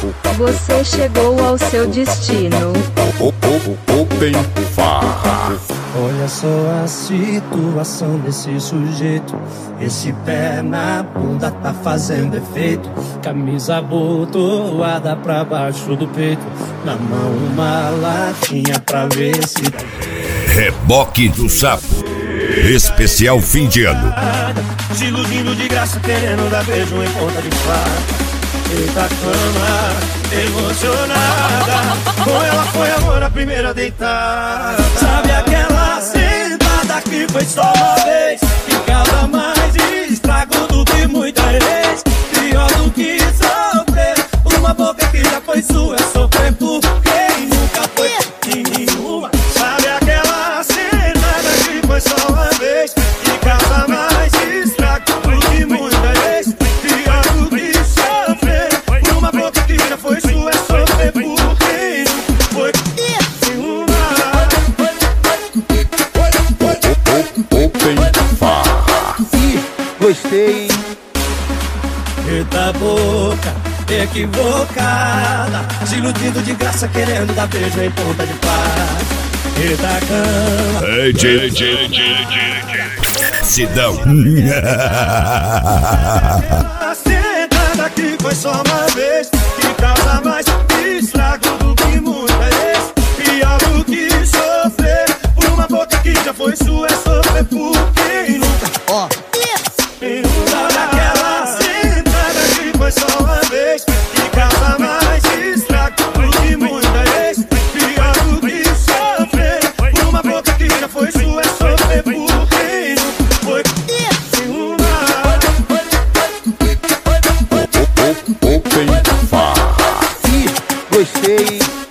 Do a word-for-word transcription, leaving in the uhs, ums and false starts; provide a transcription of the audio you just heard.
Você chegou ao seu destino. Open Farra. Olha só a situação desse sujeito. Esse pé na bunda tá fazendo efeito. Camisa abotoada pra baixo do peito. Na mão uma latinha pra ver se... Reboque do Sapo. Especial fim de ano. Se iludindo de graça, querendo dar beijo em ponta de faca. Eita cama, emocionada. Com ela foi amor a primeira deitada. Sabe aquela sentada que foi só uma vez, que causa mais estrago do que muita vez. Pior do que sofrer uma boca que já foi sua, é sofrer por quem nunca foi em nenhuma. Sabe aquela sentada que foi só uma vez, que causa mais estrago do que muita vez. Pior do que sofrer uma boca que já foi sua, é sofrer por quem nunca foi nenhuma. Open Farra. Gostei. Eita boca equivocada, se iludindo de graça, querendo dar beijo em ponta de faca. Eita cama. Ei, J, J, J, J. Sidão. A sentada que foi só uma vez, que causa mais estrago do que muita vez. Pior do que sofrer por uma boca que já foi sua, é sofrer por quem nunca. Ó, Sabe aquela sentada que foi só uma vez, que causa mais estrago do que muita vez. Pior do que sofrer por uma boca que já foi sua, é sofrer por quem nunca foi nenhuma. Open Farra. gostei.